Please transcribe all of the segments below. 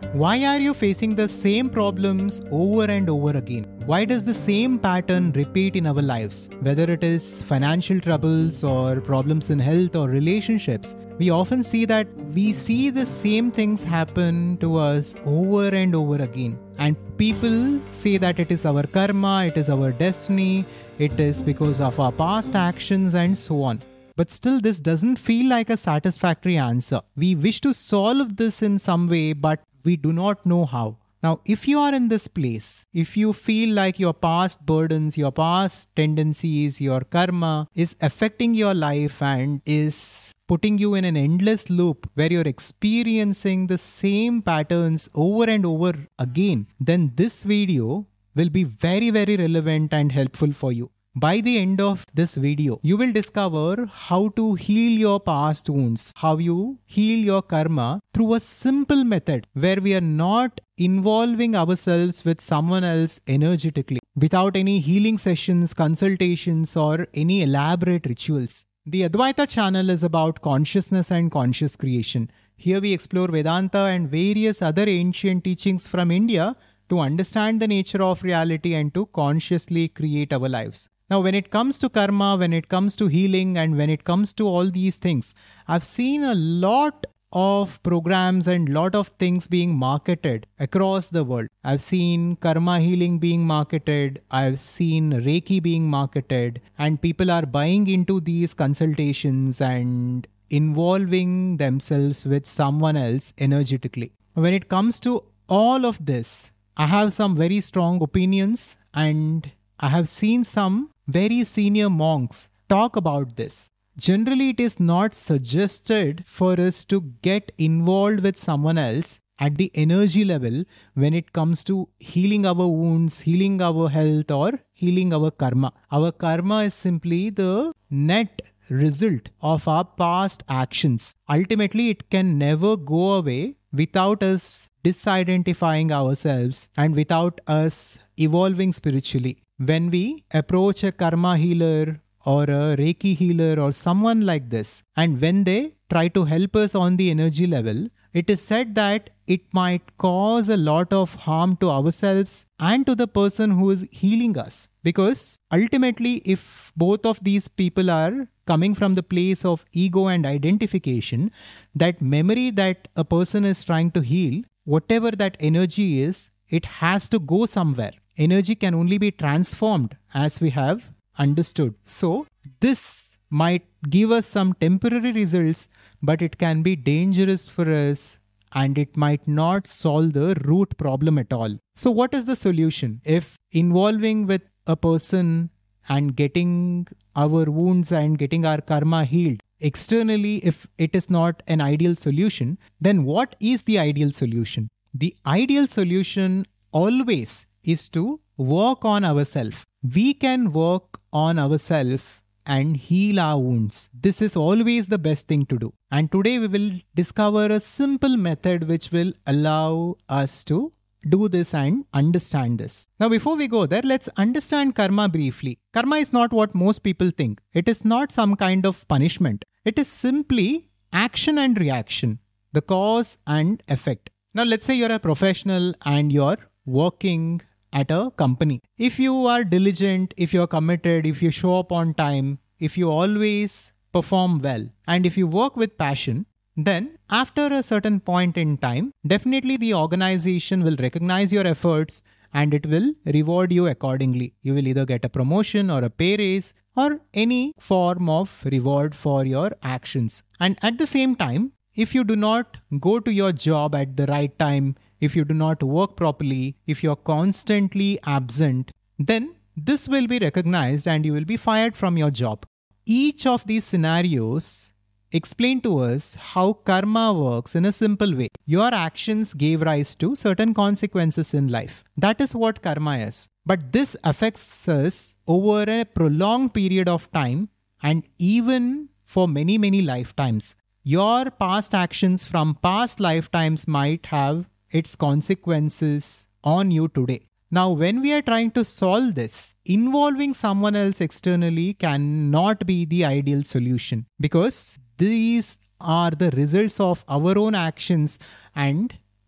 Why are you facing the same problems over and over again? Why does the same pattern repeat in our lives? Whether it is financial troubles or problems in health or relationships, we often see that we see the same things happen to us over and over again. And people say that it is our karma, it is our destiny, it is because of our past actions and so on. But still, this doesn't feel like a satisfactory answer. We wish to solve this in some way, but we do not know how. Now, if you are in this place, if you feel like your past burdens, your past tendencies, your karma is affecting your life and is putting you in an endless loop where you're experiencing the same patterns over and over again, then this video will be very, very relevant and helpful for you. By the end of this video, you will discover how to heal your past wounds, how you heal your karma through a simple method where we are not involving ourselves with someone else energetically, without any healing sessions, consultations, or any elaborate rituals. The Advaita channel is about consciousness and conscious creation. Here we explore Vedanta and various other ancient teachings from India to understand the nature of reality and to consciously create our lives. Now, when it comes to karma, when it comes to healing, and when it comes to all these things, I've seen a lot of programs and lot of things being marketed across the world. I've seen karma healing being marketed, I've seen Reiki being marketed, and people are buying into these consultations and involving themselves with someone else energetically. When it comes to all of this, I have some very strong opinions, and I have seen some very senior monks talk about this. Generally, it is not suggested for us to get involved with someone else at the energy level when it comes to healing our wounds, healing our health, or healing our karma. Our karma is simply the net result of our past actions. Ultimately, it can never go away without us disidentifying ourselves and without us evolving spiritually. When we approach a karma healer or a Reiki healer or someone like this, and when they try to help us on the energy level, it is said that it might cause a lot of harm to ourselves and to the person who is healing us. Because ultimately, if both of these people are coming from the place of ego and identification, that memory that a person is trying to heal, whatever that energy is, it has to go somewhere. Energy can only be transformed, as we have understood. So, this might give us some temporary results, but it can be dangerous for us and it might not solve the root problem at all. So, what is the solution? If involving with a person and getting our wounds and getting our karma healed externally, if it is not an ideal solution, then what is the ideal solution? The ideal solution always is to work on ourselves. We can work on ourselves and heal our wounds. This is always the best thing to do. And today we will discover a simple method which will allow us to do this and understand this. Now, before we go there, let's understand karma briefly. Karma is not what most people think. It is not some kind of punishment. It is simply action and reaction, the cause and effect. Now, let's say you're a professional and you're working at a company. If you are diligent, if you're committed, if you show up on time, if you always perform well, and if you work with passion, then after a certain point in time, definitely the organization will recognize your efforts and it will reward you accordingly. You will either get a promotion or a pay raise or any form of reward for your actions. And at the same time, if you do not go to your job at the right time, if you do not work properly, if you're constantly absent, then this will be recognized and you will be fired from your job. Each of these scenarios explain to us how karma works in a simple way. Your actions gave rise to certain consequences in life. That is what karma is. But this affects us over a prolonged period of time and even for many, many lifetimes. Your past actions from past lifetimes might have its consequences on you today. Now, when we are trying to solve this, involving someone else externally cannot be the ideal solution because these are the results of our own actions and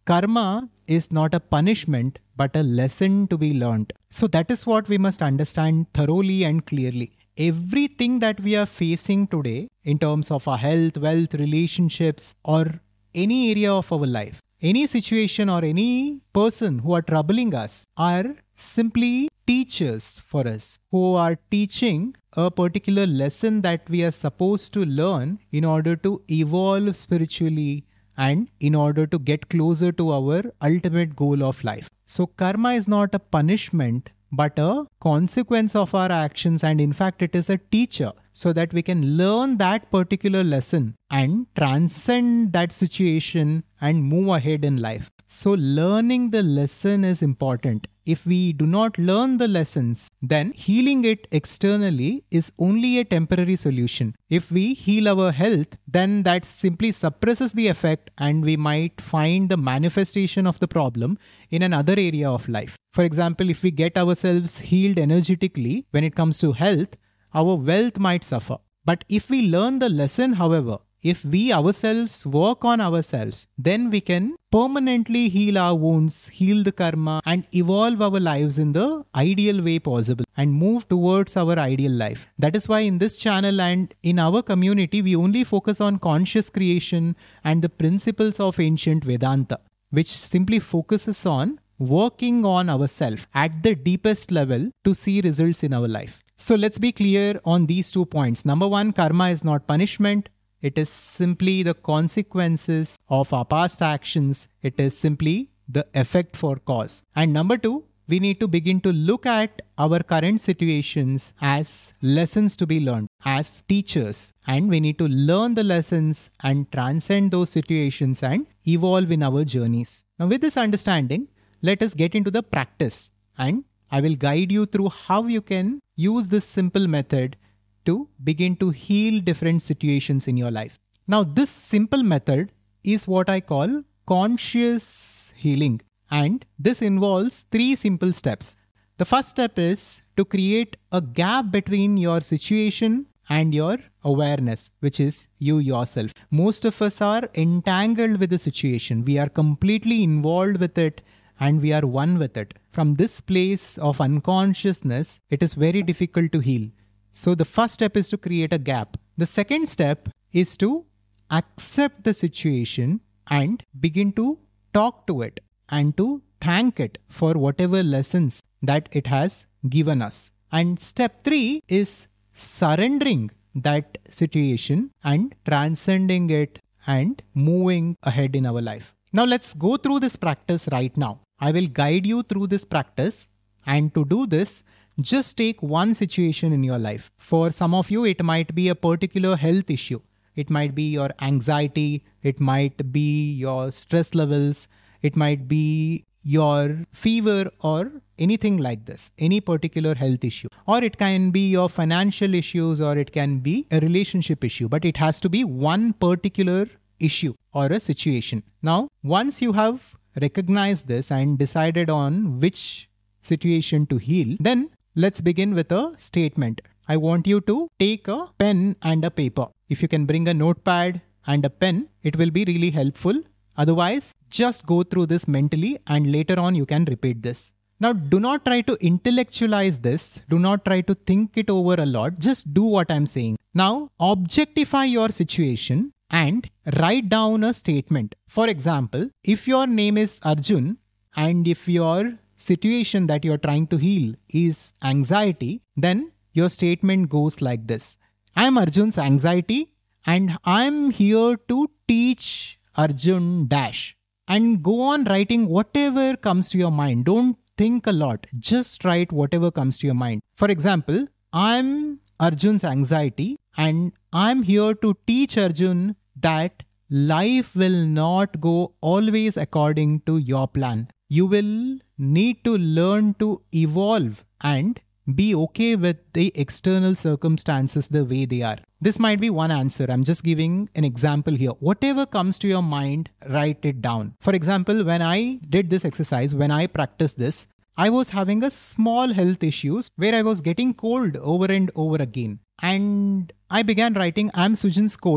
karma is not a punishment but a lesson to be learned. So that is what we must understand thoroughly and clearly. Everything that we are facing today in terms of our health, wealth, relationships, or any area of our life, any situation or any person who are troubling us are simply teachers for us, who are teaching a particular lesson that we are supposed to learn in order to evolve spiritually and in order to get closer to our ultimate goal of life. So karma is not a punishment but a consequence of our actions, and in fact it is a teacher, so that we can learn that particular lesson and transcend that situation and move ahead in life. So learning the lesson is important. If we do not learn the lessons, then healing it externally is only a temporary solution. If we heal our health, then that simply suppresses the effect and we might find the manifestation of the problem in another area of life. For example, if we get ourselves healed energetically when it comes to health, our wealth might suffer. But if we learn the lesson, however, if we ourselves work on ourselves, then we can permanently heal our wounds, heal the karma, and evolve our lives in the ideal way possible and move towards our ideal life. That is why in this channel and in our community, we only focus on conscious creation and the principles of ancient Vedanta, which simply focuses on working on ourselves at the deepest level to see results in our life. So let's be clear on these 2 points. Number 1, karma is not punishment. It is simply the consequences of our past actions. It is simply the effect for cause. And number 2, we need to begin to look at our current situations as lessons to be learned, as teachers. And we need to learn the lessons and transcend those situations and evolve in our journeys. Now with this understanding, let us get into the practice. And I will guide you through how you can use this simple method to begin to heal different situations in your life. Now, this simple method is what I call conscious healing. And this involves 3 simple steps. The first step is to create a gap between your situation and your awareness, which is you yourself. Most of us are entangled with the situation. We are completely involved with it and we are one with it. From this place of unconsciousness, it is very difficult to heal. So the first step is to create a gap. The second step is to accept the situation and begin to talk to it and to thank it for whatever lessons that it has given us. And step 3 is surrendering that situation and transcending it and moving ahead in our life. Now let's go through this practice right now. I will guide you through this practice, and to do this, just take one situation in your life. For some of you, it might be a particular health issue. It might be your anxiety. It might be your stress levels. It might be your fever or anything like this, any particular health issue. Or it can be your financial issues, or it can be a relationship issue. But it has to be one particular issue or a situation. Now, once you have recognized this and decided on which situation to heal, then let's begin with a statement. I want you to take a pen and a paper. If you can bring a notepad and a pen, it will be really helpful. Otherwise, just go through this mentally and later on you can repeat this. Now, do not try to intellectualize this. Do not try to think it over a lot. Just do what I'm saying. Now, objectify your situation and write down a statement. For example, if your name is Arjun and if your situation that you're trying to heal is anxiety, then your statement goes like this. I'm Arjun's anxiety and I'm here to teach Arjun dash. And go on writing whatever comes to your mind. Don't think a lot. Just write whatever comes to your mind. For example, I'm Arjun's anxiety and I'm here to teach Arjun that life will not go always according to your plan. You will need to learn to evolve and be okay with the external circumstances the way they are. This might be one answer. I'm just giving an example here. Whatever comes to your mind, write it down. For example, when I did this exercise, when I practiced this, I was having a small health issues where I was getting cold over and over again. And I began writing, I'm Sujin's cold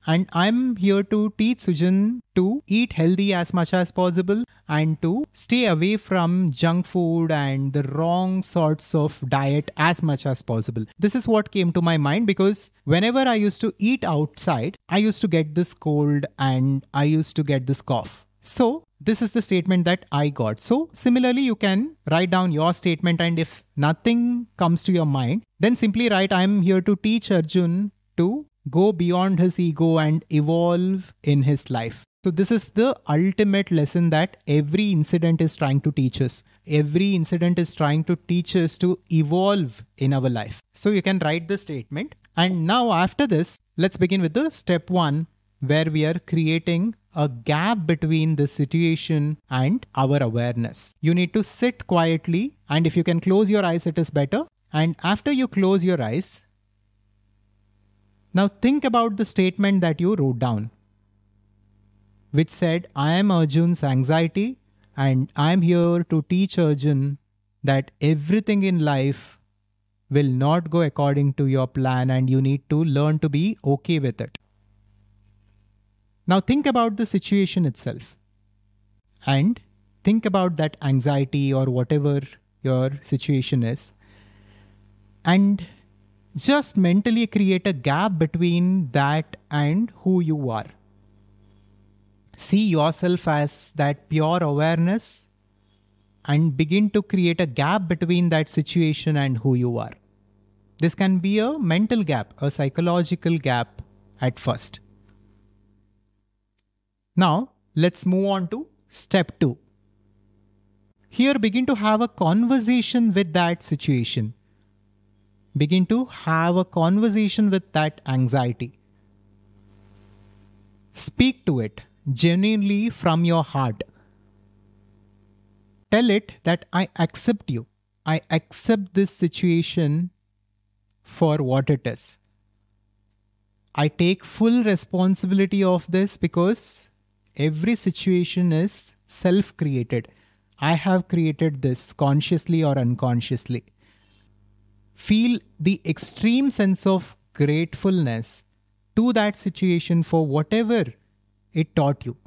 and I'm here to teach Sujan to eat healthy as much as possible and to stay away from junk food and the wrong sorts of diet as much as possible. This is what came to my mind because whenever I used to eat outside, I used to get this cold and I used to get this cough. So this is the statement that I got. So similarly, you can write down your statement, and if nothing comes to your mind, then simply write, I'm here to teach Arjun to go beyond his ego and evolve in his life. So this is the ultimate lesson that every incident is trying to teach us. Every incident is trying to teach us to evolve in our life. So you can write the statement. And now after this, let's begin with the step 1, where we are creating a gap between the situation and our awareness. You need to sit quietly, and if you can close your eyes, it is better. And after you close your eyes, now think about the statement that you wrote down, which said, I am Arjun's anxiety and I am here to teach Arjun that everything in life will not go according to your plan and you need to learn to be okay with it. Now think about the situation itself and think about that anxiety or whatever your situation is, and just mentally create a gap between that and who you are. See yourself as that pure awareness and begin to create a gap between that situation and who you are. This can be a mental gap, a psychological gap at first. Now, let's move on to step 2. Here, begin to have a conversation with that situation. Begin to have a conversation with that anxiety. Speak to it genuinely from your heart. Tell it that I accept you. I accept this situation for what it is. I take full responsibility of this because every situation is self-created. I have created this consciously or unconsciously. Feel the extreme sense of gratefulness to that situation for whatever it taught you.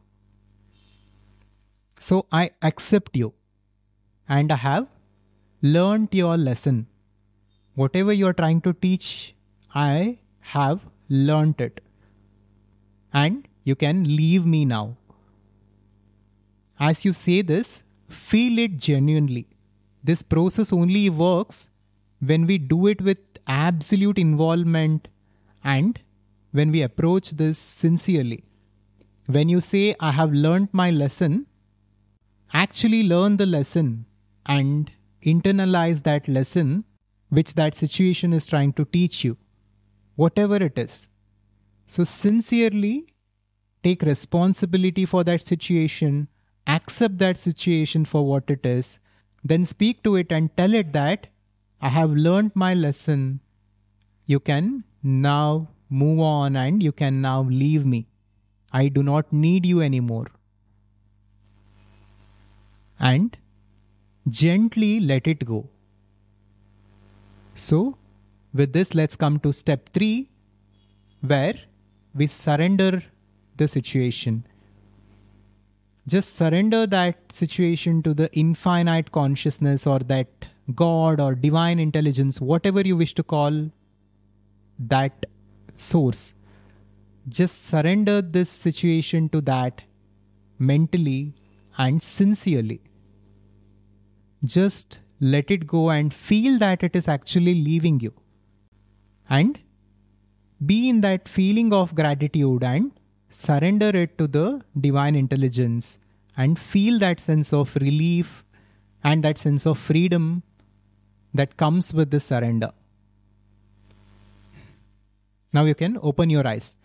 So I accept you and I have learned your lesson. Whatever you are trying to teach, I have learned it. And you can leave me now. As you say this, feel it genuinely. This process only works when we do it with absolute involvement and when we approach this sincerely. When you say, I have learned my lesson, actually learn the lesson and internalize that lesson which that situation is trying to teach you, whatever it is. So sincerely take responsibility for that situation, accept that situation for what it is, then speak to it and tell it that I have learned my lesson. You can now move on and you can now leave me. I do not need you anymore. And gently let it go. So, with this, let's come to step 3, where we surrender the situation. Just surrender that situation to the infinite consciousness or that God or divine intelligence, whatever you wish to call that source. Just surrender this situation to that mentally and sincerely. Just let it go and feel that it is actually leaving you. And be in that feeling of gratitude and surrender it to the divine intelligence and feel that sense of relief and that sense of freedom that comes with the surrender. Now you can open your eyes.